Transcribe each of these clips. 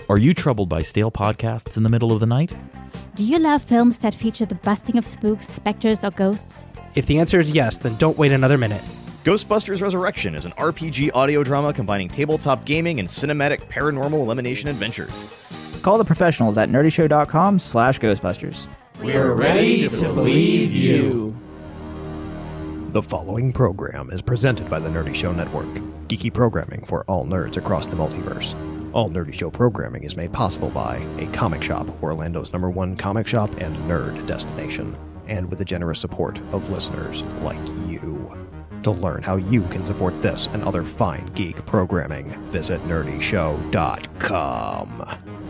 Are you troubled by stale podcasts in the middle of the night? Do you love films that feature the busting of spooks, specters, or ghosts? If the answer is yes, then don't wait another minute. Ghostbusters Resurrection is an RPG audio drama combining tabletop gaming and cinematic paranormal elimination adventures. Call the professionals at nerdyshow.com/Ghostbusters. We're ready to believe you. The following program is presented by the Nerdy Show Network, geeky programming for all nerds across the multiverse. All Nerdy Show programming is made possible by A Comic Shop, Orlando's #1 comic shop and nerd destination, and with the generous support of listeners like you. To learn how you can support this and other fine geek programming, visit nerdyshow.com.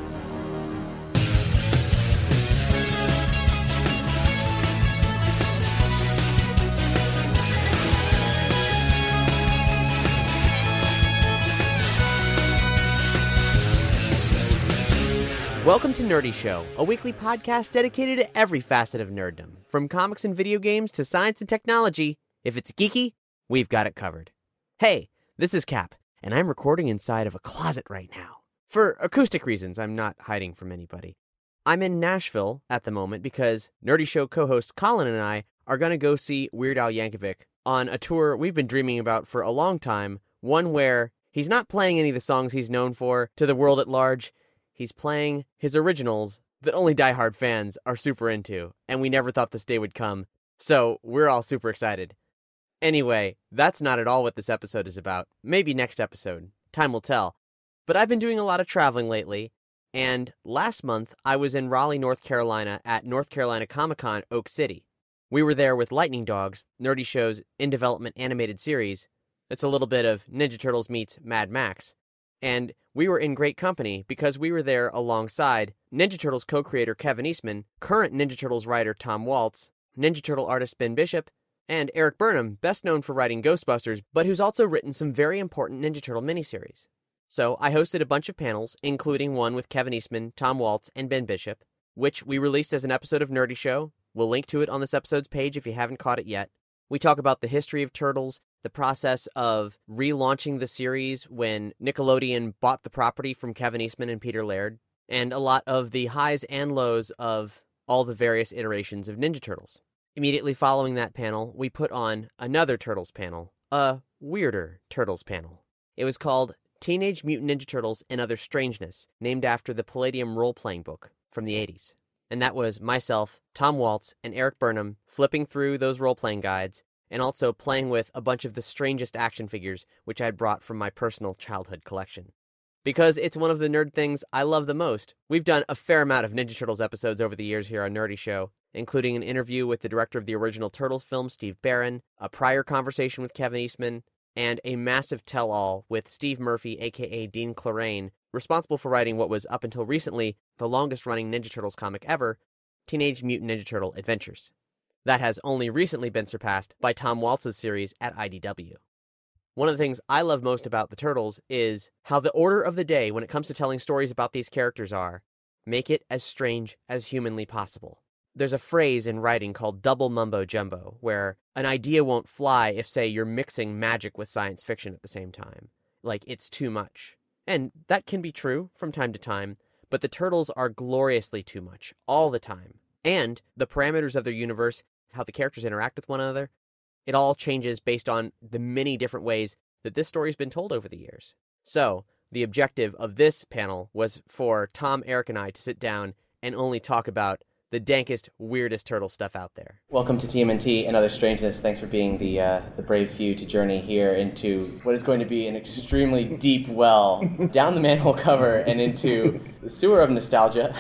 Welcome to Nerdy Show, a weekly podcast dedicated to every facet of nerddom. From comics and video games to science and technology, if it's geeky, we've got it covered. Hey, this is Cap, and I'm recording inside of a closet right now. For acoustic reasons, I'm not hiding from anybody. I'm in Nashville at the moment because Nerdy Show co-host Colin and I are going to go see Weird Al Yankovic on a tour we've been dreaming about for a long time, one where he's not playing any of the songs he's known for to the world at large. He's playing his originals that only diehard fans are super into, and we never thought this day would come, so we're all super excited. Anyway, that's not at all what this episode is about. Maybe next episode. Time will tell. But I've been doing a lot of traveling lately, and last month I was in Raleigh, North Carolina at North Carolina Comic-Con Oak City. We were there with Lightning Dogs, Nerdy Show's in-development animated series. It's a little bit of Ninja Turtles meets Mad Max. And we were in great company because we were there alongside Ninja Turtles co-creator Kevin Eastman, current Ninja Turtles writer Tom Waltz, Ninja Turtle artist Ben Bishop, and Eric Burnham, best known for writing Ghostbusters, but who's also written some very important Ninja Turtle miniseries. So I hosted a bunch of panels, including one with Kevin Eastman, Tom Waltz, and Ben Bishop, which we released as an episode of Nerdy Show. We'll link to it on this episode's page if you haven't caught it yet. We talk about the history of Turtles, the process of relaunching the series when Nickelodeon bought the property from Kevin Eastman and Peter Laird, and a lot of the highs and lows of all the various iterations of Ninja Turtles. Immediately following that panel, we put on another Turtles panel, a weirder Turtles panel. It was called Teenage Mutant Ninja Turtles and Other Strangeness, named after the Palladium role-playing book from the 80s. And that was myself, Tom Waltz, and Eric Burnham flipping through those role-playing guides, and also playing with a bunch of the strangest action figures which I had brought from my personal childhood collection. Because it's one of the nerd things I love the most, we've done a fair amount of Ninja Turtles episodes over the years here on Nerdy Show, including an interview with the director of the original Turtles film, Steve Barron, a prior conversation with Kevin Eastman, and a massive tell-all with Steve Murphy, aka Dean Clorane, responsible for writing what was, up until recently, the longest-running Ninja Turtles comic ever, Teenage Mutant Ninja Turtle Adventures. That has only recently been surpassed by Tom Waltz's series at IDW. One of the things I love most about the Turtles is how the order of the day when it comes to telling stories about these characters are, make it as strange as humanly possible. There's a phrase in writing called double mumbo jumbo, where an idea won't fly if, say, you're mixing magic with science fiction at the same time. Like, it's too much. And that can be true from time to time, but the Turtles are gloriously too much, all the time. And the parameters of their universe, how the characters interact with one another, it all changes based on the many different ways that this story's been told over the years. So, the objective of this panel was for Tom, Eric, and I to sit down and only talk about the dankest, weirdest turtle stuff out there. Welcome to TMNT and Other Strangeness. Thanks for being the brave few to journey here into what is going to be an extremely deep well, down the manhole cover and into the sewer of nostalgia.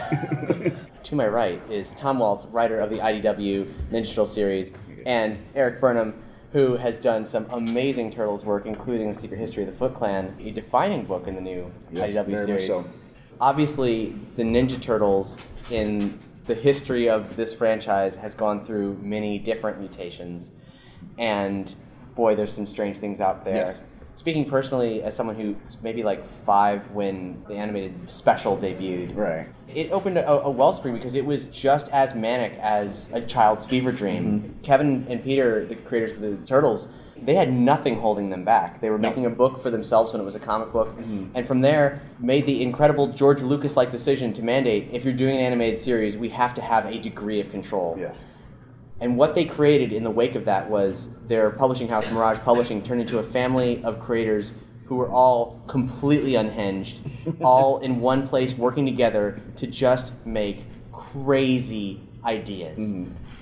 To my right is Tom Waltz, writer of the IDW Ninja Turtle series, and Eric Burnham, who has done some amazing Turtles work, including The Secret History of the Foot Clan, a defining book in the new IDW series. So. Obviously, the Ninja Turtles in the history of this franchise has gone through many different mutations, and boy, there's some strange things out there. Yes. Speaking personally, as someone who was maybe like 5 when the animated special debuted, right, it opened a wellspring because it was just as manic as a child's fever dream. Mm-hmm. Kevin and Peter, the creators of the Turtles, they had nothing holding them back. They were making a book for themselves when it was a comic book, and from there made the incredible George Lucas-like decision to mandate, if you're doing an animated series, we have to have a degree of control. Yes. And what they created in the wake of that was their publishing house, Mirage Publishing, turned into a family of creators who were all completely unhinged, all in one place working together to just make crazy ideas.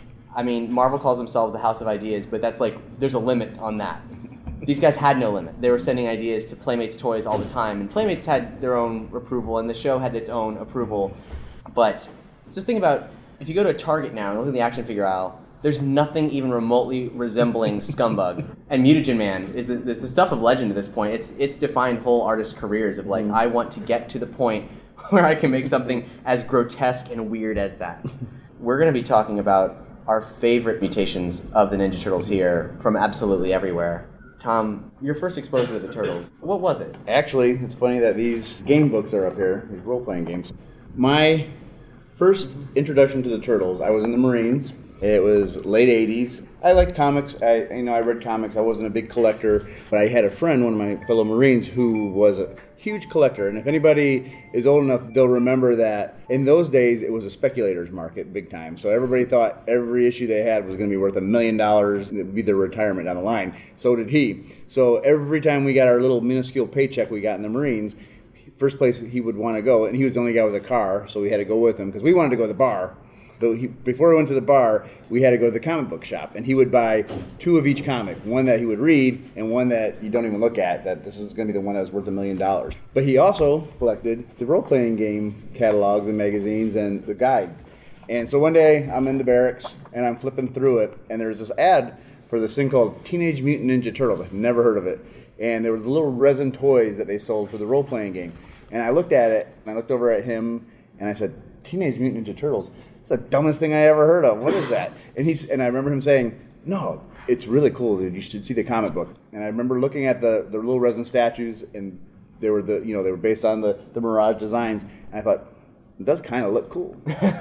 I mean, Marvel calls themselves the House of Ideas, but that's like, there's a limit on that. These guys had no limit. They were sending ideas to Playmates Toys all the time, and Playmates had their own approval, and the show had its own approval. But just think about, if you go to a Target now and look at the action figure aisle, there's nothing even remotely resembling Scumbug. And Mutagen Man is the stuff of legend at this point. It's defined whole artists' careers of like, I want to get to the point where I can make something as grotesque and weird as that. We're going to be talking about our favorite mutations of the Ninja Turtles here from absolutely everywhere. Tom, your first exposure to the Turtles, what was it? Actually, it's funny that these game books are up here, these role-playing games. My first introduction to the Turtles, I was in the Marines. It was late 80s. I liked comics. I read comics. I wasn't a big collector, but I had a friend, one of my fellow Marines, who was a huge collector. And if anybody is old enough, they'll remember that in those days, it was a speculator's market big time. So everybody thought every issue they had was going to be worth $1 million. It would be their retirement down the line. So did he. So every time we got our little minuscule paycheck we got in the Marines, first place he would want to go, and he was the only guy with a car, so we had to go with him because we wanted to go to the bar. But before we went to the bar, we had to go to the comic book shop, and he would buy 2 of each comic, one that he would read and one that you don't even look at, that this is going to be the one that was worth $1 million. But he also collected the role-playing game catalogs and magazines and the guides. And so one day, I'm in the barracks, and I'm flipping through it, and there's this ad for this thing called Teenage Mutant Ninja Turtles. I've never heard of it. And there were the little resin toys that they sold for the role-playing game. And I looked at it, and I looked over at him, and I said, Teenage Mutant Ninja Turtles? It's the dumbest thing I ever heard of. What is that? And I remember him saying, no, it's really cool, dude. You should see the comic book. And I remember looking at the little resin statues, and they were they were based on the Mirage designs. And I thought, it does kind of look cool.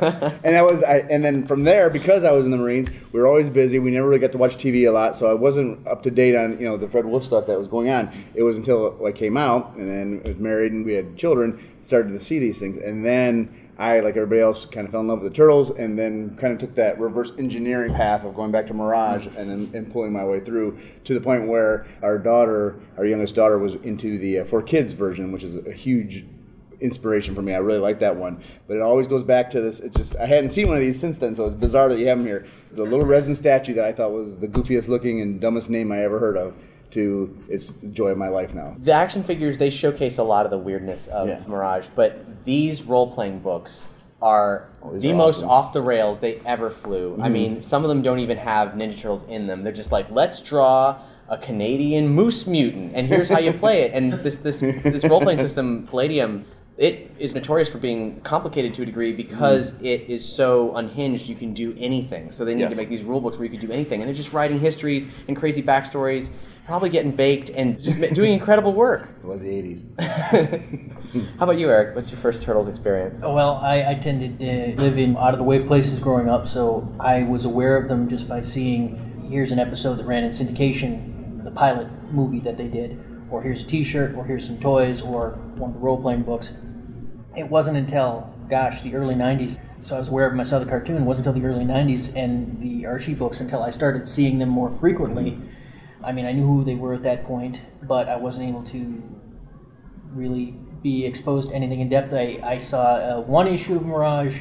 And then from there, because I was in the Marines, we were always busy. We never really got to watch TV a lot, so I wasn't up to date on the Fred Wolf stuff that was going on. It was until I came out, and then I was married, and we had children, started to see these things, and then I, like everybody else, kind of fell in love with the Turtles, and then kind of took that reverse engineering path of going back to Mirage and pulling my way through to the point where our youngest daughter, was into the 4Kids version, which is a huge inspiration for me. I really like that one. But it always goes back to this. I hadn't seen one of these since then, so it's bizarre that you have them here. The little resin statue that I thought was the goofiest looking and dumbest name I ever heard of. It's the joy of my life now. The action figures, they showcase a lot of the weirdness of Mirage, but these role-playing books are the most off the rails they ever flew. Mm-hmm. I mean, some of them don't even have Ninja Turtles in them. They're just like, let's draw a Canadian moose mutant, and here's how you play it. And this role-playing system, Palladium, it is notorious for being complicated to a degree because it is so unhinged you can do anything. So they need to make these rule books where you can do anything. And they're just writing histories and crazy backstories, probably getting baked and just doing incredible work. It was the 80s. How about you, Eric? What's your first Turtles experience? Well, I tended to live in out-of-the-way places growing up, so I was aware of them just by seeing, here's an episode that ran in syndication, the pilot movie that they did, or here's a t-shirt, or here's some toys, or one of the role-playing books. It wasn't until, the early 90s, so I was aware of them. I saw the cartoon. It wasn't until the early 90s and the Archie books until I started seeing them more frequently. I mean, I knew who they were at that point, but I wasn't able to really be exposed to anything in depth. I saw one issue of Mirage,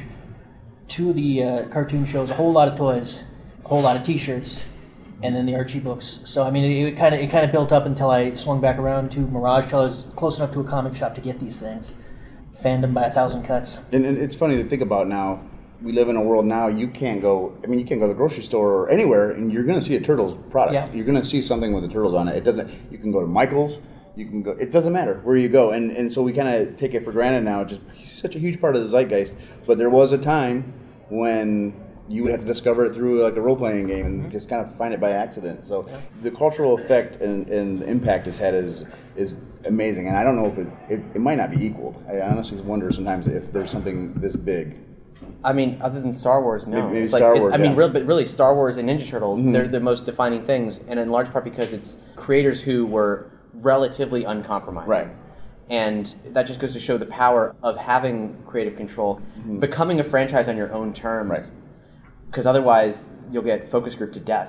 2 of the cartoon shows, a whole lot of toys, a whole lot of t-shirts, and then the Archie books. So I mean, it kind of built up until I swung back around to Mirage, till I was close enough to a comic shop to get these things. Fandom by 1,000 cuts. And it's funny to think about now. We live in a world now, you can't go to the grocery store or anywhere and you're going to see a Turtles product. Yeah. You're going to see something with the Turtles on it. You can go to Michael's, it doesn't matter where you go. And so we kind of take it for granted now. It's just such a huge part of the zeitgeist. But there was a time when you would have to discover it through like a role-playing game and just kind of find it by accident. So the cultural effect and the impact it's had is amazing. And I don't know if it might not be equaled. I honestly wonder sometimes if there's something this big I mean, other than Star Wars, no. Maybe it's Star like, Wars, I mean, yeah. but really, Star Wars and Ninja Turtles, they're the most defining things, and in large part because it's creators who were relatively uncompromising. Right. And that just goes to show the power of having creative control, becoming a franchise on your own terms. Right. Because otherwise, you'll get focus group to death.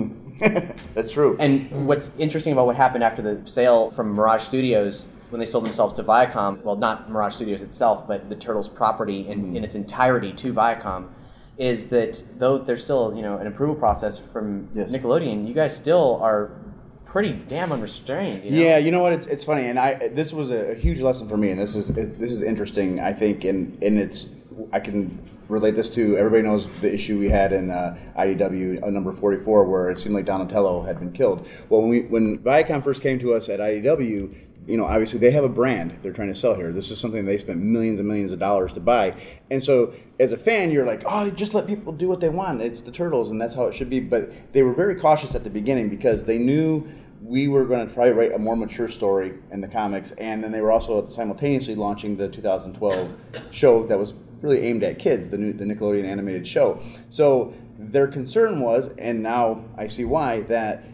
That's true. And what's interesting about what happened after the sale from Mirage Studios, when they sold themselves to Viacom, well, not Mirage Studios itself, but the Turtles property in its entirety to Viacom, is that though there's still an approval process from Nickelodeon, you guys still are pretty damn unrestrained. Yeah, you know what? It's funny, and this was a huge lesson for me, and this is interesting. I think, and it's I can relate this to everybody knows the issue we had in IDW number 44, where it seemed like Donatello had been killed. Well, when Viacom first came to us at IDW, obviously they have a brand they're trying to sell here. This is something they spent millions and millions of dollars to buy, and so as a fan, you're like, oh, just let people do what they want. It's the Turtles, and that's how it should be. But they were very cautious at the beginning because they knew we were going to probably write a more mature story in the comics, and then they were also simultaneously launching the 2012 show that was really aimed at kids, the Nickelodeon animated show. So their concern was, and now I see why, that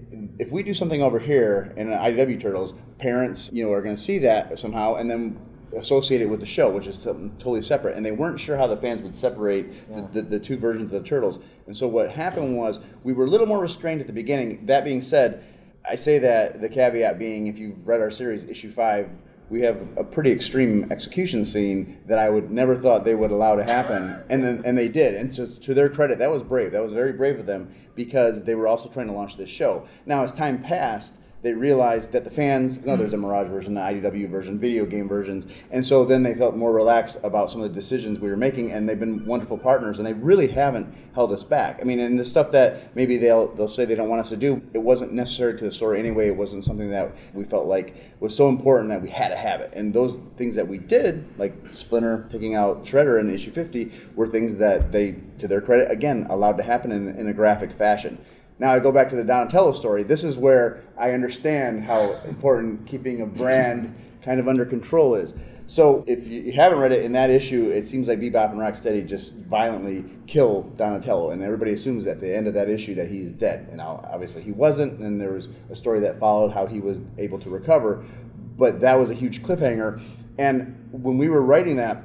if we do something over here in IDW Turtles, parents, are going to see that somehow and then associate it with the show, which is totally separate. And they weren't sure how the fans would separate the two versions of the Turtles. And so what happened was we were a little more restrained at the beginning. That being said, I say that the caveat being, if you've read our series, issue 5, we have a pretty extreme execution scene that I would never thought they would allow to happen, and they did. And to their credit, that was brave. That was very brave of them because they were also trying to launch this show. Now, as time passed, they realized that the fans, there's a Mirage version, the IDW version, video game versions, and so then they felt more relaxed about some of the decisions we were making, and they've been wonderful partners, and they really haven't held us back. I mean, and the stuff that maybe they'll say they don't want us to do, it wasn't necessary to the story anyway. It wasn't something that we felt like was so important that we had to have it. And those things that we did, like Splinter picking out Shredder in issue 50, were things that they, to their credit, again, allowed to happen in a graphic fashion. Now I go back to the Donatello story. This is where I understand how important keeping a brand kind of under control is. So if you haven't read it, in that issue, it seems like Bebop and Rocksteady just violently kill Donatello, and everybody assumes at the end of that issue that he's dead. And obviously he wasn't, and there was a story that followed how he was able to recover, but that was a huge cliffhanger. And when we were writing that,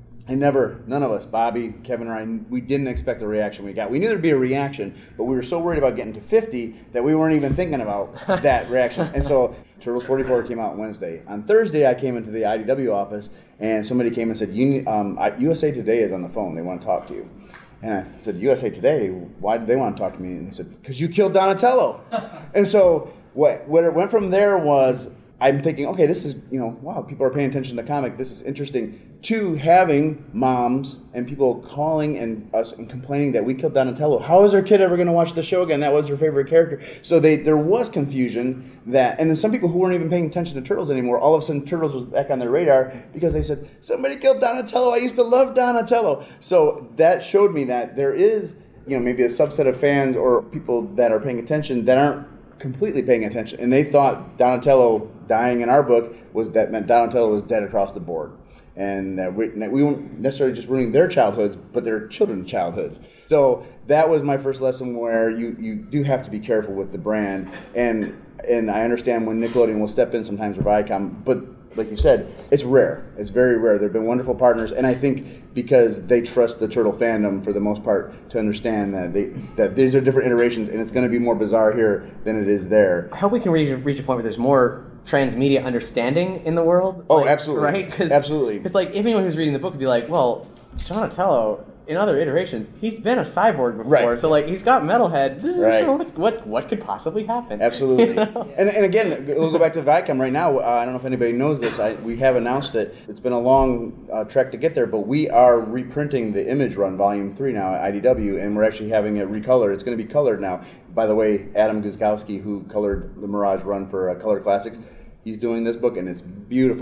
none of us, Bobby, Kevin, or I, we didn't expect the reaction we got. We knew there'd be a reaction, but we were so worried about getting to 50 that we weren't even thinking about that reaction. And so Turtles 44 came out Wednesday. On Thursday, I came into the IDW office, and somebody came and said, USA Today is on the phone. They want to talk to you. And I said, USA Today? Why did they want to talk to me? And they said, because you killed Donatello. And so what it went from there was, I'm thinking, okay, this is, wow, people are paying attention to the comic. This is interesting. To having moms and people calling us and complaining that we killed Donatello. How is our kid ever going to watch the show again? That was her favorite character. So there was confusion and then some people who weren't even paying attention to Turtles anymore, all of a sudden Turtles was back on their radar because they said, somebody killed Donatello. I used to love Donatello. So that showed me that there is, maybe a subset of fans or people that are paying attention that aren't completely paying attention. And they thought Donatello dying in our book meant Donatello was dead across the board. And that we weren't necessarily just ruining their childhoods, but their children's childhoods. So that was my first lesson where you do have to be careful with the brand. And I understand when Nickelodeon will step in sometimes or Viacom, but like you said, it's rare. It's very rare. They've been wonderful partners, and I think because they trust the Turtle fandom for the most part to understand that these are different iterations, and it's going to be more bizarre here than it is there. I hope we can reach a point where there's more transmedia understanding in the world. Oh, absolutely. Right? Absolutely. Because anyone who's reading the book would be like, well, Donatello, in other iterations, he's been a cyborg before, right. So he's got Metalhead. Right. What could possibly happen? Absolutely. And again, we'll go back to Viacom right now. I don't know if anybody knows this. We have announced it. It's been a long trek to get there, but we are reprinting the Image Run Volume 3 now at IDW, and we're actually having it recolored. It's going to be colored now. By the way, Adam Guzkowski, who colored the Mirage Run for Color Classics, he's doing this book, and it's beautiful.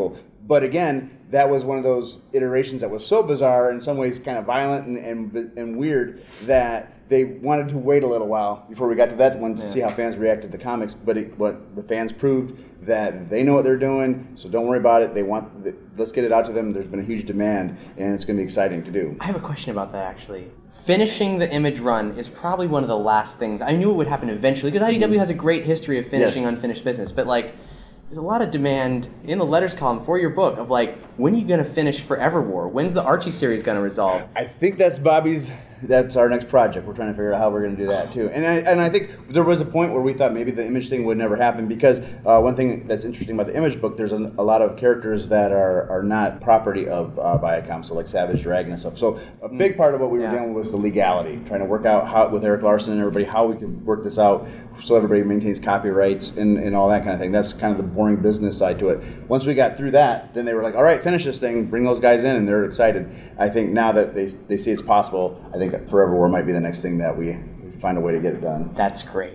But again, that was one of those iterations that was so bizarre, in some ways kind of violent and weird, that they wanted to wait a little while before we got to that one to see how fans reacted to comics. But what the fans proved that they know what they're doing, so don't worry about it. Let's get it out to them. There's been a huge demand, and it's going to be exciting to do. I have a question about that, actually. Finishing the Image run is probably one of the last things. I knew it would happen eventually, because IDW has a great history of finishing unfinished business. But, like, there's a lot of demand in the letters column for your book of, like, when are you going to finish Forever War? When's the Archie series going to resolve? I think that's that's our next project. We're trying to figure out how we're going to do that too. And I think there was a point where we thought maybe the Image thing would never happen, because one thing that's interesting about the Image book, there's a lot of characters that are not property of Viacom, so like Savage Dragon and stuff. So a big part of what we were dealing with was the legality, trying to work out how, with Eric Larson and everybody, how we could work this out so everybody maintains copyrights and all that kind of thing. That's kind of the boring business side to it. Once we got through that, then they were like, all right, finish this thing, bring those guys in, and they're excited. I think now that they see it's possible, I think Forever War might be the next thing that we find a way to get it done. That's great.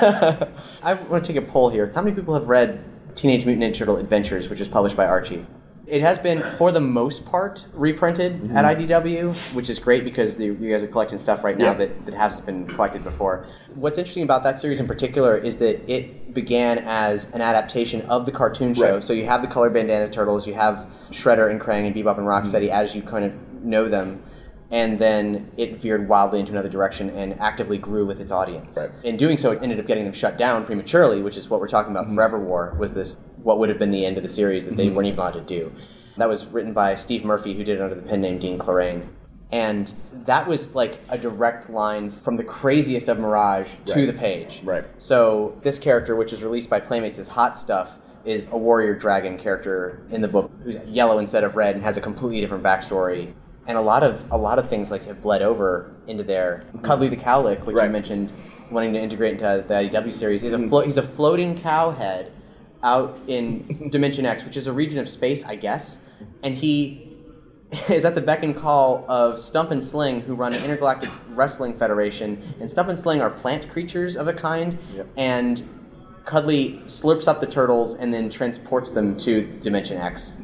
I want to take a poll here. How many people have read Teenage Mutant Ninja Turtle Adventures, which is published by Archie? It has been, for the most part, reprinted at IDW, which is great because you guys are collecting stuff right now that hasn't been collected before. What's interesting about that series in particular is that it began as an adaptation of the cartoon show. Right. So you have the Colored Bandana Turtles, you have Shredder and Krang and Bebop and Rocksteady as you kind of know them. And then it veered wildly into another direction and actively grew with its audience. Right. In doing so, it ended up getting them shut down prematurely, which is what we're talking about. Forever War was this, what would have been the end of the series that they weren't even allowed to do. That was written by Steve Murphy, who did it under the pen name Dean Clarrain. And that was like a direct line from the craziest of Mirage to the page. Right. So this character, which is released by Playmates as Hot Stuff, is a warrior dragon character in the book who's yellow instead of red and has a completely different backstory. And a lot of things like have bled over into there. Cuddly the Cowlick, which you mentioned, wanting to integrate into the IDW series, he's a floating cow head out in Dimension X, which is a region of space, I guess. And he is at the beck and call of Stump and Sling, who run an intergalactic wrestling federation. And Stump and Sling are plant creatures of a kind. Yep. And Cuddly slurps up the turtles and then transports them to Dimension X.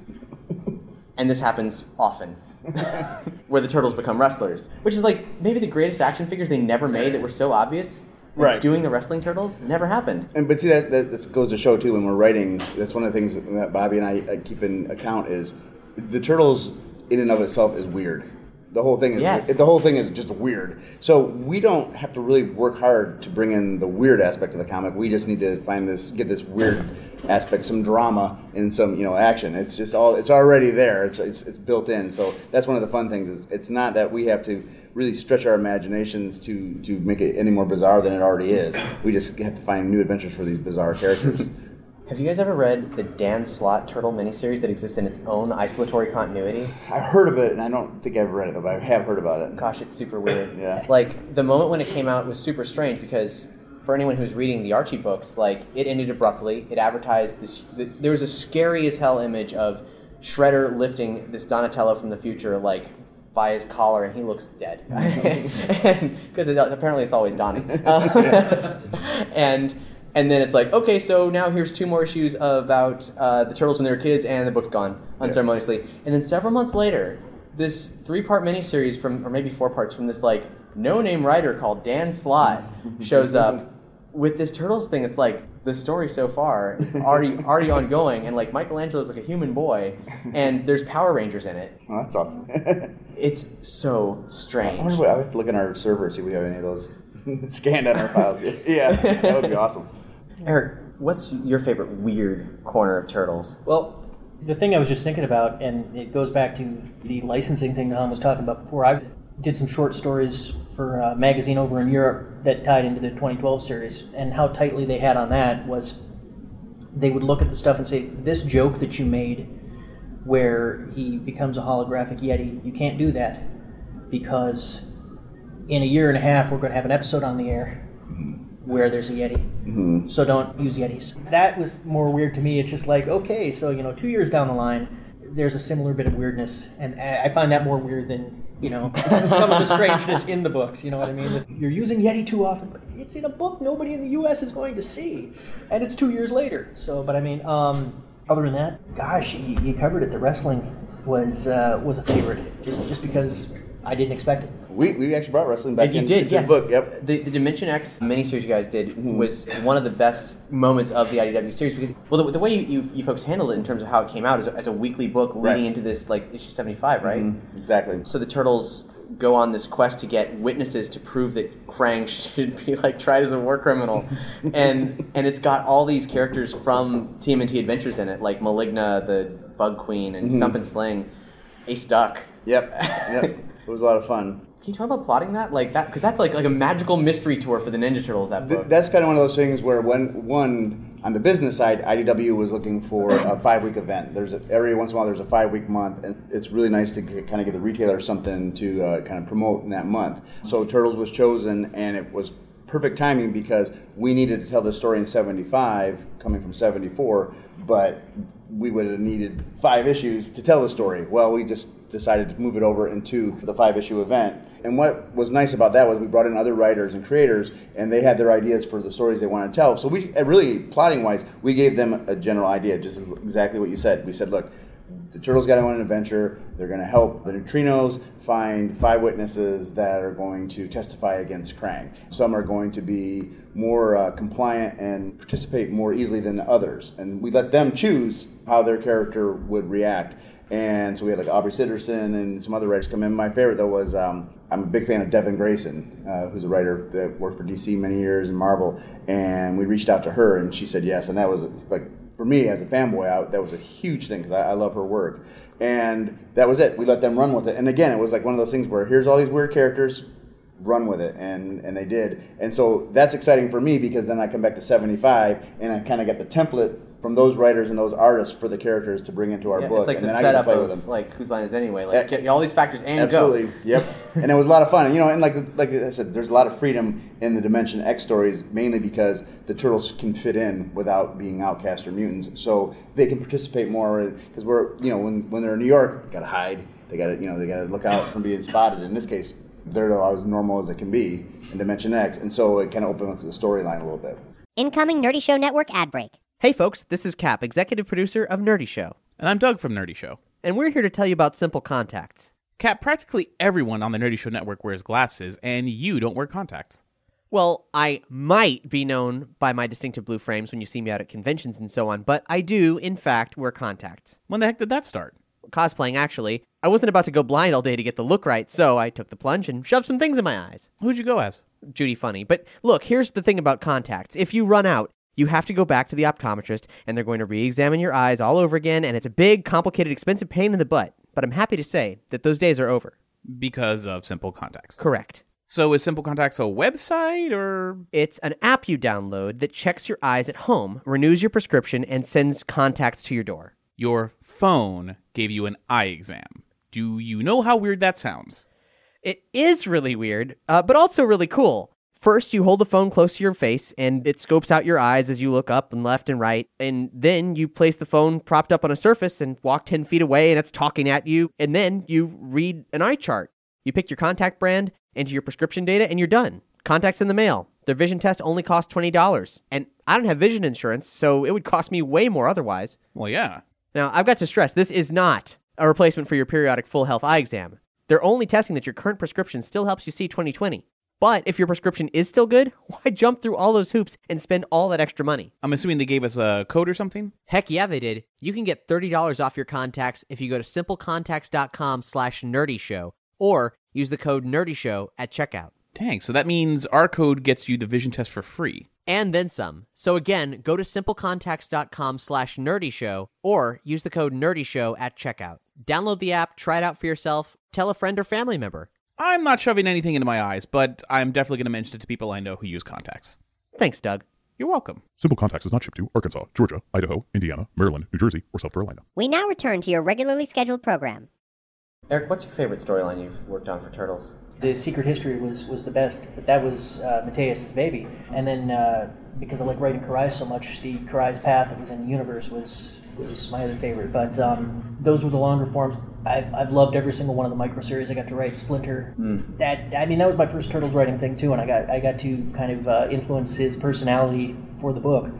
And this happens often. Where the turtles become wrestlers, which is like maybe the greatest action figures they never made that were so obvious. Right, doing the wrestling turtles never happened. But see that goes to show too when we're writing. That's one of the things that Bobby and I keep in account is the turtles in and of itself is weird. The whole thing is just weird. So we don't have to really work hard to bring in the weird aspect of the comic. We just need to get this weird aspect, some drama and some action. It's just it's already there. It's built in. So that's one of the fun things. It's not that we have to really stretch our imaginations to make it any more bizarre than it already is. We just have to find new adventures for these bizarre characters. Have you guys ever read the Dan Slott Turtle miniseries that exists in its own isolatory continuity? I heard of it, and I don't think I've read it, though, but I have heard about it. Gosh, it's super weird. Yeah. Like, the moment when it came out was super strange because for anyone who's reading the Archie books, like, it ended abruptly. It advertised this... There was a scary as hell image of Shredder lifting this Donatello from the future, like, by his collar, and he looks dead. Because apparently it's always Donnie. And then it's like, okay, so now here's 2 more issues about the Turtles when they were kids, and the book's gone, unceremoniously. And then several months later, this 3-part miniseries or maybe 4 parts from this, like, no-name writer called Dan Slott shows up with this Turtles thing. It's like, the story so far is already ongoing, and, like, Michelangelo's like a human boy, and there's Power Rangers in it. Oh, that's awesome. It's so strange. I have to look in our server and see if we have any of those scanned on our files. Yeah, that would be awesome. Eric, what's your favorite weird corner of Turtles? Well, the thing I was just thinking about, and it goes back to the licensing thing Tom was talking about before. I did some short stories for a magazine over in Europe that tied into the 2012 series, and how tightly they had on that was they would look at the stuff and say, this joke that you made where he becomes a holographic Yeti, you can't do that because in a year and a half we're going to have an episode on the air where there's a Yeti. So don't use Yetis. That was more weird to me. It's just like, okay, so 2 years down the line, there's a similar bit of weirdness, and I find that more weird than, some of the strangeness in the books, you know what I mean? You're using Yeti too often, but it's in a book nobody in the U.S. is going to see, and it's 2 years later. So, but I mean, Other than that, gosh, you covered it. The wrestling was a favorite, just because I didn't expect it. We actually brought wrestling back into the book. Yep. The Dimension X miniseries you guys did was one of the best moments of the IDW series because, well, the way you folks handled it in terms of how it came out as a weekly book leading into this, like, issue 75, right? Mm-hmm. Exactly. So the Turtles go on this quest to get witnesses to prove that Krang should be, like, tried as a war criminal. and it's got all these characters from TMNT Adventures in it, like Maligna, the Bug Queen, and Stump and Sling, Ace Duck. Yep. It was a lot of fun. Can you talk about plotting that? Like that, because that's like a magical mystery tour for the Ninja Turtles, that book. That's kind of one of those things where on the business side, IDW was looking for a 5-week event. Every once in a while there's a 5-week month, and it's really nice to kind of give the retailer something to kind of promote in that month. So Turtles was chosen, and it was perfect timing because we needed to tell the story in 75, coming from 74, but we would have needed 5 issues to tell the story. Well, we just decided to move it over into the 5-issue event. And what was nice about that was we brought in other writers and creators, and they had their ideas for the stories they wanted to tell. So we really, plotting-wise, we gave them a general idea, just exactly what you said. We said, look, the Turtles got on an adventure. They're going to help the Neutrinos find 5 witnesses that are going to testify against Krang. Some are going to be more compliant and participate more easily than the others. And we let them choose how their character would react. And so we had like Aubrey Sitterson and some other writers come in. My favorite, though, was I'm a big fan of Devin Grayson, who's a writer that worked for DC many years and Marvel. And we reached out to her, and she said yes. And that was, like, for me as a fanboy, that was a huge thing because I love her work. And that was it. We let them run with it. And again, it was like one of those things where here's all these weird characters, run with it. And they did. And so that's exciting for me because then I come back to 75 and I kind of get the template from those writers and those artists for the characters to bring into our book. It's like and the then setup I get to play of with them. Like Whose Line Is It Anyway? Like get all these factors and absolutely. Go. Yep. And it was a lot of fun. And like I said, there's a lot of freedom in the Dimension X stories, mainly because the Turtles can fit in without being outcast or mutants, so they can participate more. Because we're when they're in New York, they gotta hide. They gotta look out from being spotted. In this case, they're as normal as it can be in Dimension X, and so it kind of opens the storyline a little bit. Incoming Nerdy Show Network ad break. Hey folks, this is Cap, executive producer of Nerdy Show. And I'm Doug from Nerdy Show. And we're here to tell you about Simple Contacts. Cap, practically everyone on the Nerdy Show network wears glasses, and you don't wear contacts. Well, I might be known by my distinctive blue frames when you see me out at conventions and so on, but I do, in fact, wear contacts. When the heck did that start? Cosplaying, actually. I wasn't about to go blind all day to get the look right, so I took the plunge and shoved some things in my eyes. Who'd you go as? Judy Funny. But look, here's the thing about contacts. If you run out, you have to go back to the optometrist, and they're going to re-examine your eyes all over again, and it's a big, complicated, expensive pain in the butt. But I'm happy to say that those days are over. Because of Simple Contacts. Correct. So is Simple Contacts a website, or...? It's an app you download that checks your eyes at home, renews your prescription, and sends contacts to your door. Your phone gave you an eye exam. Do you know how weird that sounds? It is really weird, but also really cool. First, you hold the phone close to your face, and it scopes out your eyes as you look up and left and right. And then you place the phone propped up on a surface and walk 10 feet away, and it's talking at you. And then you read an eye chart. You pick your contact brand, enter your prescription data, and you're done. Contacts in the mail. Their vision test only costs $20. And I don't have vision insurance, so it would cost me way more otherwise. Well, yeah. Now, I've got to stress, this is not a replacement for your periodic full health eye exam. They're only testing that your current prescription still helps you see 20/20. But if your prescription is still good, why jump through all those hoops and spend all that extra money? I'm assuming they gave us a code or something? Heck yeah, they did. You can get $30 off your contacts if you go to simplecontacts.com/nerdyshow or use the code nerdyshow at checkout. Dang, so that means our code gets you the vision test for free. And then some. So again, go to simplecontacts.com/nerdyshow or use the code nerdyshow at checkout. Download the app, try it out for yourself, tell a friend or family member. I'm not shoving anything into my eyes, but I'm definitely going to mention it to people I know who use contacts. Thanks, Doug. You're welcome. Simple Contacts is not shipped to Arkansas, Georgia, Idaho, Indiana, Maryland, New Jersey, or South Carolina. We now return to your regularly scheduled program. Eric, what's your favorite storyline you've worked on for Turtles? The Secret History was the best, but that was Mateus' baby. And then, because I like writing Karais so much, the Karais Path that was in the universe was my other favorite. But those were the longer forms. I've loved every single one of the micro series I got to write. Splinter. That was my first Turtles writing thing too, and I got to kind of influence his personality for the book.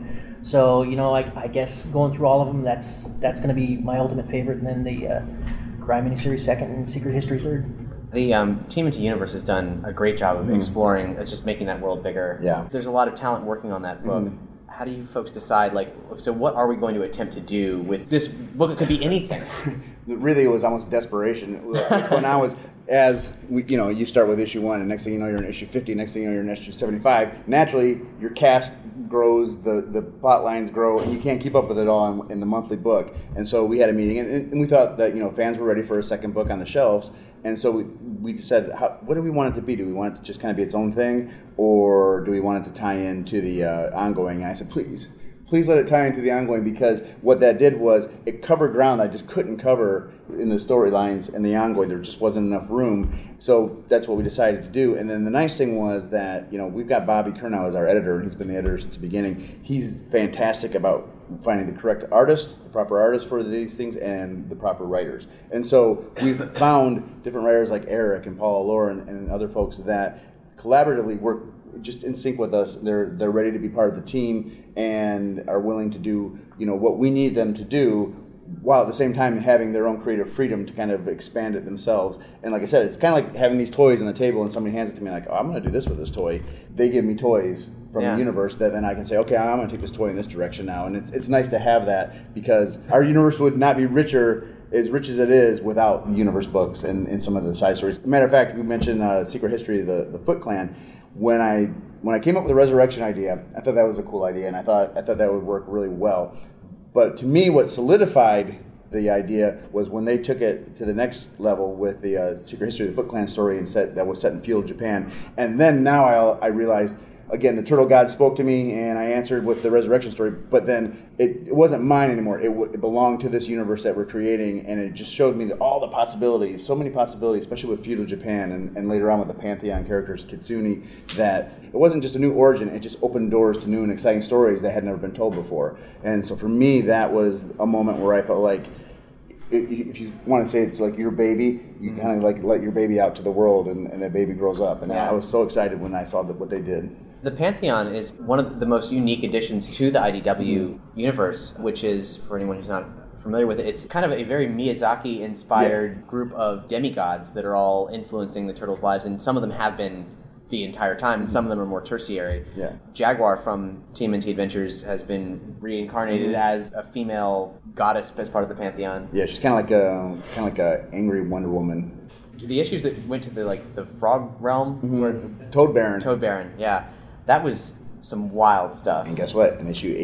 So, I guess going through all of them, that's going to be my ultimate favorite, and then the Crime miniseries second and Secret History third. The TMNT Universe has done a great job of exploring, just making that world bigger. Yeah. There's a lot of talent working on that book. How do you folks decide, so what are we going to attempt to do with this book? It could be anything. Really, it was almost desperation. What's going on was, as we, you start with issue 1, and next thing you know, you're in issue 50. Next thing you know, you're in issue 75. Naturally, your cast grows, the plot lines grow, and you can't keep up with it all in the monthly book. And so we had a meeting, and we thought that fans were ready for a second book on the shelves. And so we said, what do we want it to be? Do we want it to just kind of be its own thing, or do we want it to tie into the ongoing? And I said, please let it tie into the ongoing, because what that did was it covered ground I just couldn't cover in the storylines and the ongoing. There just wasn't enough room. So that's what we decided to do. And then the nice thing was that, we've got Bobby Curnow as our editor, and he's been the editor since the beginning. He's fantastic about finding the correct artist, the proper artist for these things, and the proper writers. And so we've found different writers like Eric and Paul Allure and other folks that collaboratively work just in sync with us. They're ready to be part of the team and are willing to do what we need them to do, while at the same time having their own creative freedom to kind of expand it themselves. And like I said, it's kind of like having these toys on the table and somebody hands it to me like, I'm going to do this with this toy. They give me toys from the universe that then I can say, okay, I'm going to take this toy in this direction now. And it's nice to have that, because our universe would not be as rich as it is without the universe books and some of the side stories. As a matter of fact, we mentioned Secret History of the Foot Clan. When I came up with the resurrection idea, I thought that was a cool idea, and I thought that would work really well. But to me, what solidified the idea was when they took it to the next level with the Secret History of the Foot Clan story that was set in feudal Japan. And then now I realized, again, the Turtle God spoke to me, and I answered with the resurrection story, but then it wasn't mine anymore. It belonged to this universe that we're creating, and it just showed me all the possibilities, so many possibilities, especially with feudal Japan, and later on with the Pantheon characters, Kitsune, that it wasn't just a new origin, it just opened doors to new and exciting stories that had never been told before. And so for me, that was a moment where I felt like, if you want to say it's like your baby, you kind of like let your baby out to the world, and that baby grows up. And I was so excited when I saw what they did. The Pantheon is one of the most unique additions to the IDW universe, which is, for anyone who's not familiar with it, it's kind of a very Miyazaki-inspired group of demigods that are all influencing the Turtles' lives, and some of them have been the entire time, and some of them are more tertiary. Yeah. Jaguar from TMNT Adventures has been reincarnated as a female goddess as part of the Pantheon. Yeah, she's kind of like a angry Wonder Woman. The issues that went to the Frog Realm, were Toad Baron. Toad Baron, yeah. That was some wild stuff. And guess what? In issue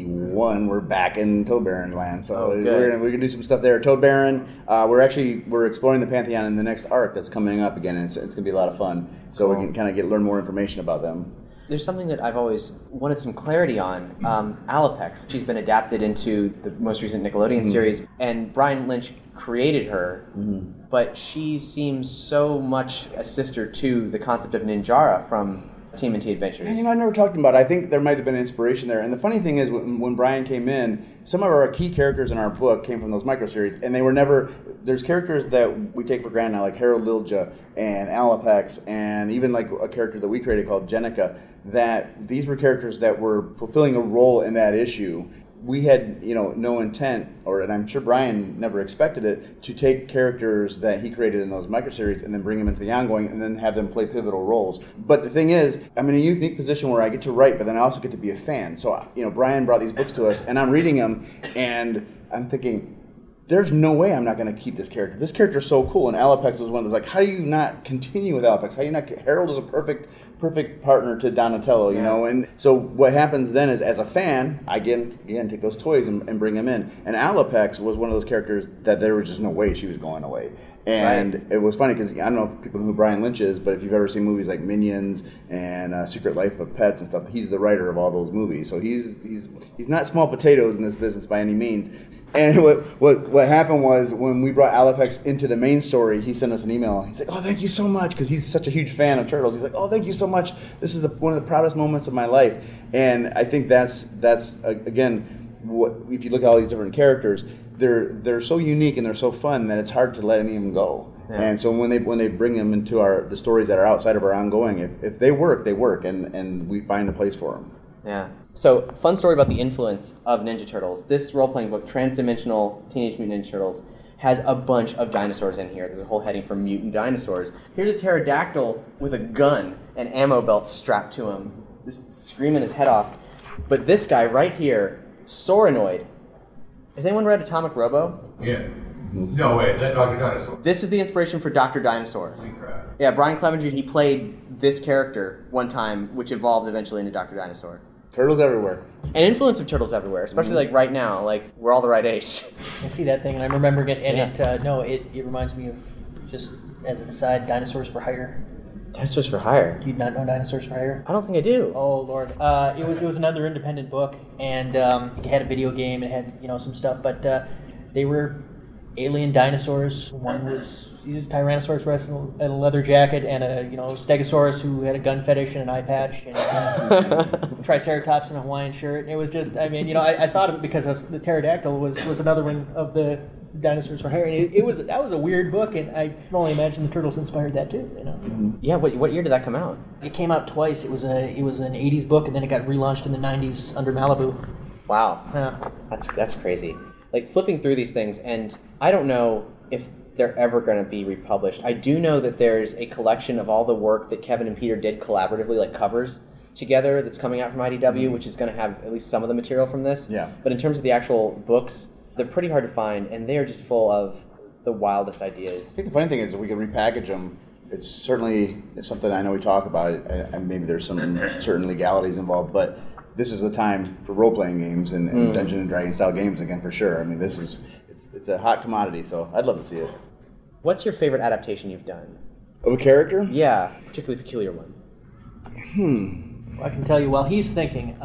81, we're back in Toad Baron land. So good. we're gonna do some stuff there. Toad Baron. We're exploring the Pantheon in the next arc that's coming up again, and it's gonna be a lot of fun. So we can kind of learn more information about them. There's something that I've always wanted some clarity on. Alapex. She's been adapted into the most recent Nickelodeon series, and Brian Lynch created her, but she seems so much a sister to the concept of Ninjara from TMNT Adventures. And, I never talked about it. I think there might have been inspiration there. And the funny thing is, when Brian came in, some of our key characters in our book came from those microseries, and they were never... There's characters that we take for granted now, like Harold Lilja and Alapex, and even like a character that we created called Jenica, that these were characters that were fulfilling a role in that issue. We had, no intent, and I'm sure Brian never expected it, to take characters that he created in those microseries and then bring them into the ongoing and then have them play pivotal roles. But the thing is, I'm in a unique position where I get to write, but then I also get to be a fan. So, Brian brought these books to us, and I'm reading them, and I'm thinking, there's no way I'm not going to keep this character. This character is so cool, and Alapex was one of those, how do you not continue with Alapex? How do you not... Harold is a perfect partner to Donatello, you know? And so what happens then is, as a fan, I again take those toys and bring them in. And Alapex was one of those characters that there was just no way she was going away. And it was funny because I don't know if people know who Brian Lynch is, but if you've ever seen movies like Minions and Secret Life of Pets and stuff, he's the writer of all those movies. So he's not small potatoes in this business by any means. And what happened was, when we brought Alapex into the main story, he sent us an email. He's like, "Oh, thank you so much," because he's such a huge fan of Turtles. He's like, "Oh, thank you so much. This is one of the proudest moments of my life." And I think that's again, if you look at all these different characters, they're so unique and they're so fun that it's hard to let any of them go. Yeah. And so when they bring them into the stories that are outside of our ongoing, if they work, they work, and we find a place for them. Yeah. So, fun story about the influence of Ninja Turtles. This role-playing book, Transdimensional Teenage Mutant Ninja Turtles, has a bunch of dinosaurs in here. There's a whole heading for mutant dinosaurs. Here's a pterodactyl with a gun and ammo belt strapped to him, just screaming his head off. But this guy right here, Sorinoid. Has anyone read Atomic Robo? Yeah. No way, is that Dr. Dinosaur? This is the inspiration for Dr. Dinosaur. Yeah, Brian Clevenger, he played this character one time, which evolved eventually into Dr. Dinosaur. Turtles everywhere. An influence of Turtles everywhere, especially like right now, like we're all the right age. I see that thing, and I'm remembering it, and it reminds me of, just as an aside, Dinosaurs for Hire. Dinosaurs for Hire? Do you not know Dinosaurs for Hire? I don't think I do. Oh, Lord. It was another independent book, and it had a video game, it had, some stuff, but they were alien dinosaurs. One was Tyrannosaurus Rex in a leather jacket, and a Stegosaurus who had a gun fetish and an eye patch, and Triceratops in a Hawaiian shirt. It was just, I thought of it because the pterodactyl was another one of the Dinosaurs for Hire. And that was a weird book, and I can only imagine the Turtles inspired that too. Yeah. What year did that come out? It came out twice. It was an '80s book, and then it got relaunched in the '90s under Malibu. Wow. Yeah. That's crazy. Like flipping through these things, and I don't know if they're ever going to be republished. I do know that there's a collection of all the work that Kevin and Peter did collaboratively, like covers together, that's coming out from IDW, which is going to have at least some of the material from this. Yeah. But in terms of the actual books, they're pretty hard to find, and they are just full of the wildest ideas. I think the funny thing is that we can repackage them. It's certainly something I know we talk about it, and maybe there's some certain legalities involved, but this is the time for role-playing games and Dungeons and Dragons style games again, for sure. I mean, it's a hot commodity, so I'd love to see it. What's your favorite adaptation you've done? Of a character? Yeah, particularly peculiar one. Well, I can tell you while he's thinking.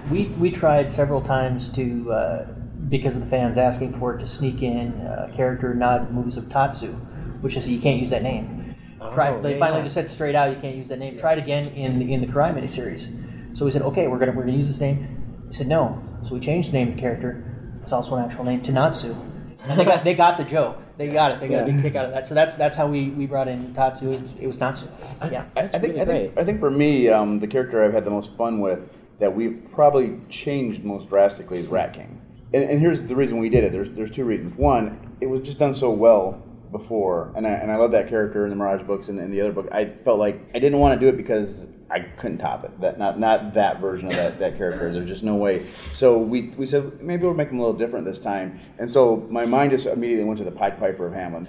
We tried several times to, because of the fans asking for it, to sneak in a character nod to movies of Tatsu, which is you can't use that name. They finally just said straight out you can't use that name. Tried again in the Karai miniseries. So we said, okay, we're gonna use this name. He said no. So we changed the name of the character. It's also an actual name to Natsu. And they got the joke. They got it. They got a big kick out of that. So that's how we brought in Tatsu. It was Natsu. Yeah. I think for me, the character I've had the most fun with that we've probably changed most drastically is Rat King. And here's the reason we did it. There's two reasons. One, it was just done so well before, and I love that character in the Mirage books and in the other book. I felt like I didn't want to do it because I couldn't top it. Not that version of that character. There's just no way. So we said maybe we'll make him a little different this time. And so my mind just immediately went to the Pied Piper of Hamelin.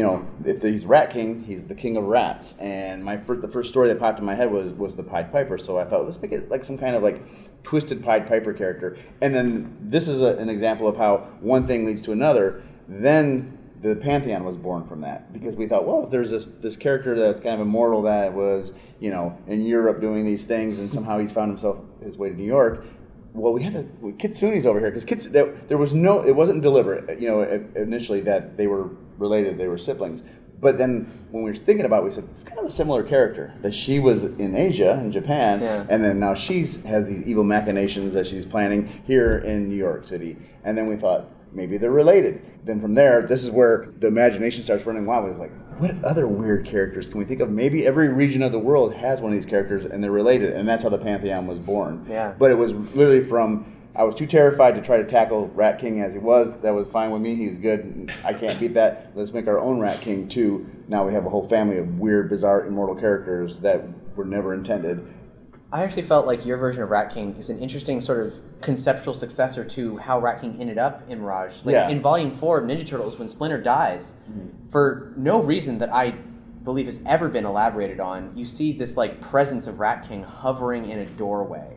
If he's Rat King, he's the king of rats. And the first story that popped in my head was the Pied Piper. So I thought, let's make it like some kind of like twisted Pied Piper character. And then this is an example of how one thing leads to another. Then the Pantheon was born from that, because we thought, well, if there's this character that's kind of immortal that was, in Europe doing these things, and somehow he's found his way to New York. Well, we have Kitsune's over here, because it wasn't deliberate, initially that they were related, they were siblings. But then when we were thinking about it, we said, it's kind of a similar character, that she was in Asia, in Japan, and then now she has these evil machinations that she's planning here in New York City. And then we thought, maybe they're related. Then from there, this is where the imagination starts running wild. It's like, what other weird characters can we think of? Maybe every region of the world has one of these characters, and they're related, and that's how the Pantheon was born. Yeah. But it was literally from, I was too terrified to try to tackle Rat King as he was. That was fine with me. He's good. I can't beat that. Let's make our own Rat King, too. Now we have a whole family of weird, bizarre, immortal characters that were never intended. I actually felt like your version of Rat King is an interesting sort of conceptual successor to how Rat King ended up in Mirage. In Volume 4 of Ninja Turtles, when Splinter dies, for no reason that I believe has ever been elaborated on, you see this presence of Rat King hovering in a doorway.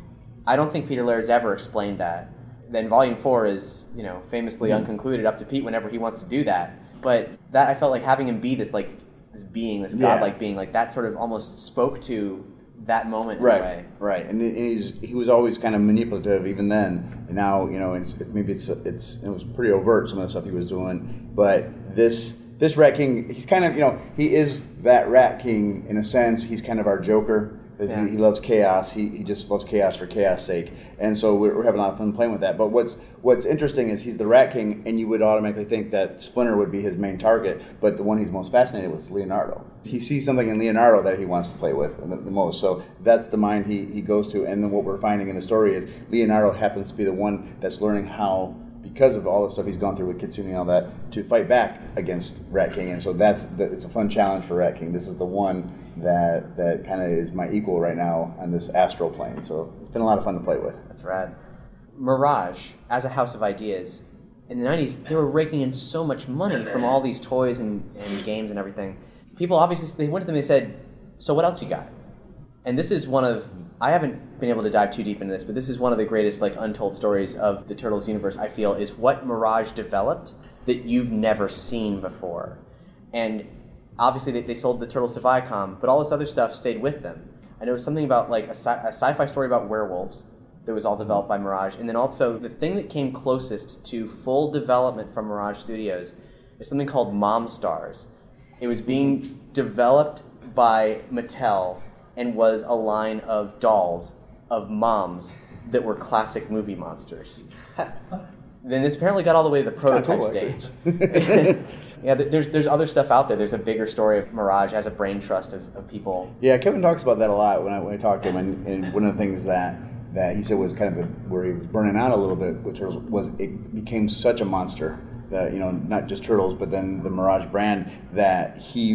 I don't think Peter Laird's ever explained that. Then Volume 4 is, famously unconcluded, up to Pete whenever he wants to do that. But that, I felt like having him be this being, this godlike being, that sort of almost spoke to that moment in a way. Right, and he was always kind of manipulative even then. And now, it was pretty overt, some of the stuff he was doing. But this Rat King, he's kind of, he is that Rat King in a sense. He's kind of our Joker. Yeah. He loves chaos. He just loves chaos for chaos' sake. And so we're having a lot of fun playing with that. But what's interesting is he's the Rat King, and you would automatically think that Splinter would be his main target, but the one he's most fascinated with is Leonardo. He sees something in Leonardo that he wants to play with the most. So that's the mind he goes to. And then what we're finding in the story is Leonardo happens to be the one that's learning how, because of all the stuff he's gone through with Kitsune and all that, to fight back against Rat King. And so it's a fun challenge for Rat King. This is the one that kind of is my equal right now on this astral plane. So it's been a lot of fun to play with. That's rad. Mirage, as a house of ideas, in the 90s, they were raking in so much money from all these toys and games and everything. People obviously, they went to them and they said, so what else you got? And this is one of, I haven't been able to dive too deep into this, but this is one of the greatest untold stories of the Turtles universe, I feel, is what Mirage developed that you've never seen before. And obviously they sold the Turtles to Viacom, but all this other stuff stayed with them. And there was something about a sci-fi story about werewolves that was all developed by Mirage. And then also the thing that came closest to full development from Mirage Studios is something called Mom Stars. It was being developed by Mattel and was a line of dolls of moms that were classic movie monsters. Then this apparently got all the way to the prototype stage. Yeah, there's other stuff out there. There's a bigger story of Mirage as a brain trust of people. Yeah, Kevin talks about that a lot when I talked to him, and one of the things that he said was kind of where he was burning out a little bit with Turtles was it became such a monster that, not just Turtles, but then the Mirage brand, that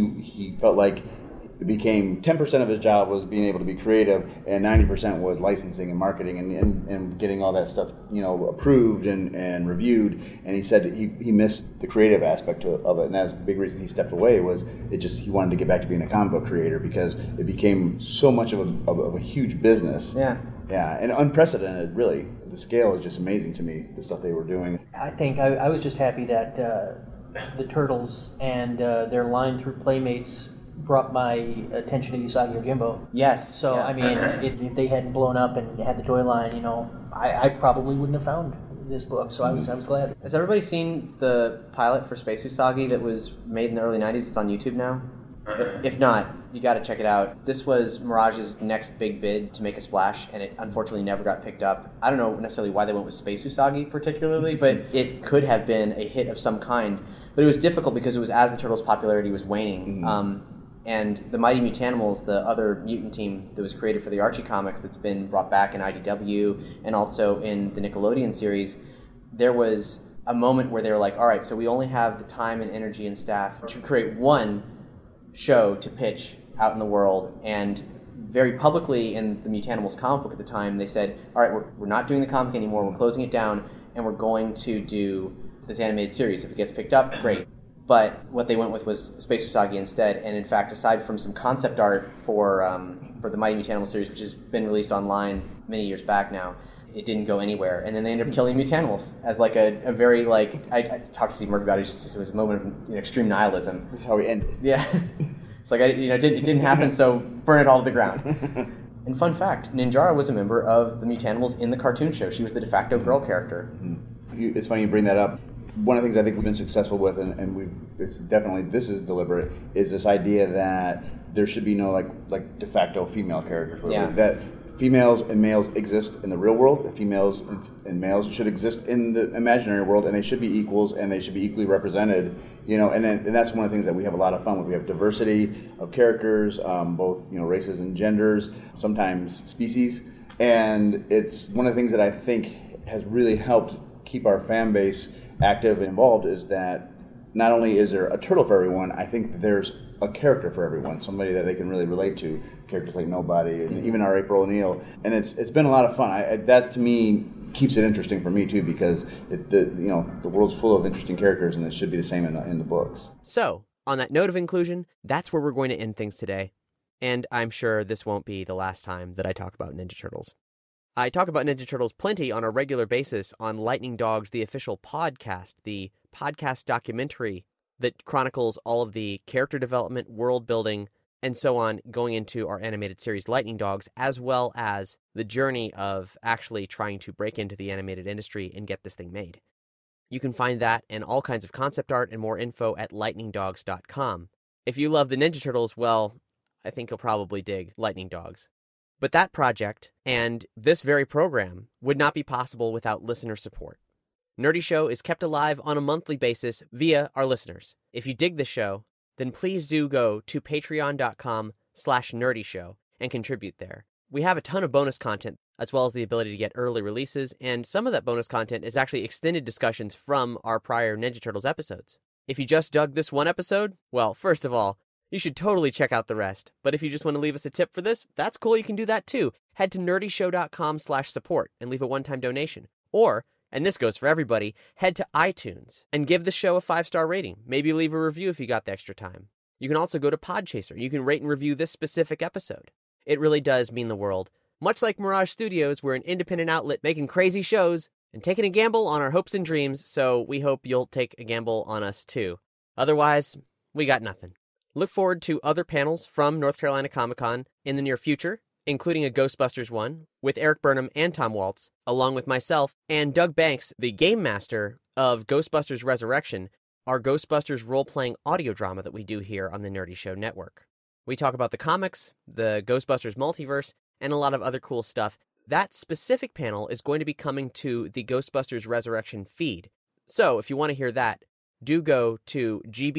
he felt like it became 10% of his job was being able to be creative, and 90% was licensing and marketing and getting all that stuff, approved and reviewed. And he said he missed the creative aspect of it, and that's the big reason he stepped away. Was he wanted to get back to being a comic book creator because it became so much of a huge business. Yeah. Yeah, and unprecedented, really. The scale is just amazing to me, the stuff they were doing. I think I was just happy that the Turtles and their line through Playmates brought my attention to Usagi Yojimbo. Yes. So, yeah. I mean, if they hadn't blown up and had the toy line, I probably wouldn't have found this book, so I was glad. Has everybody seen the pilot for Space Usagi that was made in the early 90s? It's on YouTube now. If not, you got to check it out. This was Mirage's next big bid to make a splash, and it unfortunately never got picked up. I don't know necessarily why they went with Space Usagi particularly, but it could have been a hit of some kind. But it was difficult because it was as the Turtles' popularity was waning. Mm-hmm. And the Mighty Mutanimals, the other mutant team that was created for the Archie comics that's been brought back in IDW and also in the Nickelodeon series, there was a moment where they were like, all right, so we only have the time and energy and staff to create one show to pitch out in the world. And very publicly in the Mutanimals comic book at the time, they said, all right, we're not doing the comic anymore, we're closing it down, and we're going to do this animated series. If it gets picked up, great. But what they went with was Space Usagi instead. And in fact, aside from some concept art for the Mighty Mutanimals series, which has been released online many years back now, it didn't go anywhere. And then they ended up killing Mutanimals as a very I talked to Steve Murphy about it. It was a moment of extreme nihilism. This is how we ended. Yeah. It's it didn't happen, so burn it all to the ground. And fun fact, Ninjara was a member of the Mutanimals in the cartoon show. She was the de facto girl character. Mm-hmm. It's funny you bring that up. One of the things I think we've been successful with, this is deliberate, is this idea that there should be no de facto female characters. Yeah. That females and males exist in the real world. Females and males should exist in the imaginary world, and they should be equals, and they should be equally represented. And that's one of the things that we have a lot of fun with. We have diversity of characters, both races and genders, sometimes species, and it's one of the things that I think has really helped keep our fan base active and involved, is that not only is there a turtle for everyone, I think that there's a character for everyone, somebody that they can really relate to. Characters like Nobody, and even our April O'Neil, and it's been a lot of fun. That to me keeps it interesting for me too, because the world's full of interesting characters, and it should be the same in the books. So, on that note of inclusion, that's where we're going to end things today, and I'm sure this won't be the last time that I talk about Ninja Turtles. I talk about Ninja Turtles plenty on a regular basis on Lightning Dogs, the official podcast, the podcast documentary that chronicles all of the character development, world building, and so on going into our animated series Lightning Dogs, as well as the journey of actually trying to break into the animated industry and get this thing made. You can find that and all kinds of concept art and more info at lightningdogs.com. If you love the Ninja Turtles, well, I think you'll probably dig Lightning Dogs. But that project and this very program would not be possible without listener support. Nerdy Show is kept alive on a monthly basis via our listeners. If you dig the show, then please do go to patreon.com/nerdyshow and contribute there. We have a ton of bonus content, as well as the ability to get early releases, and some of that bonus content is actually extended discussions from our prior Ninja Turtles episodes. If you just dug this one episode, well, first of all, you should totally check out the rest. But if you just want to leave us a tip for this, that's cool, you can do that too. Head to nerdyshow.com/support and leave a one-time donation. Or, and this goes for everybody, head to iTunes and give the show a 5-star rating. Maybe leave a review if you got the extra time. You can also go to Podchaser. You can rate and review this specific episode. It really does mean the world. Much like Mirage Studios, we're an independent outlet making crazy shows and taking a gamble on our hopes and dreams, so we hope you'll take a gamble on us too. Otherwise, we got nothing. Look forward to other panels from North Carolina Comic Con in the near future, including a Ghostbusters one with Eric Burnham and Tom Waltz, along with myself and Doug Banks, the game master of Ghostbusters Resurrection, our Ghostbusters role-playing audio drama that we do here on the Nerdy Show Network. We talk about the comics, the Ghostbusters multiverse, and a lot of other cool stuff. That specific panel is going to be coming to the Ghostbusters Resurrection feed. So if you want to hear that, do go to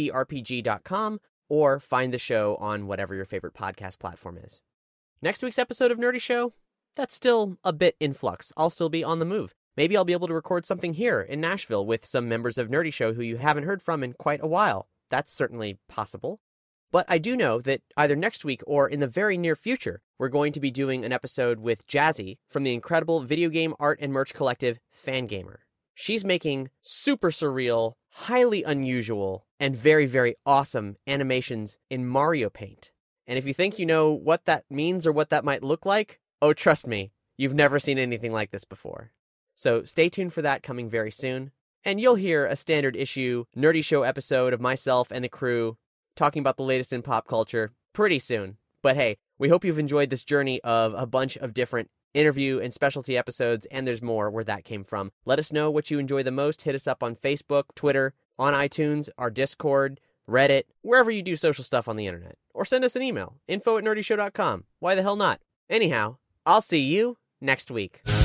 gbrpg.com or find the show on whatever your favorite podcast platform is. Next week's episode of Nerdy Show, that's still a bit in flux. I'll still be on the move. Maybe I'll be able to record something here in Nashville with some members of Nerdy Show who you haven't heard from in quite a while. That's certainly possible. But I do know that either next week or in the very near future, we're going to be doing an episode with Jazzy from the incredible video game art and merch collective Fangamer. She's making super surreal, highly unusual, and very, very awesome animations in Mario Paint. And if you think you know what that means or what that might look like, oh, trust me, you've never seen anything like this before. So stay tuned for that coming very soon. And you'll hear a standard issue Nerdy Show episode of myself and the crew talking about the latest in pop culture pretty soon. But hey, we hope you've enjoyed this journey of a bunch of different interview and specialty episodes, and there's more where that came from. Let us know what you enjoy the most. Hit us up on Facebook, Twitter, on iTunes, our Discord, Reddit, wherever you do social stuff on the internet. Or send us an email, info@nerdyshow.com. Why the hell not? Anyhow, I'll see you next week.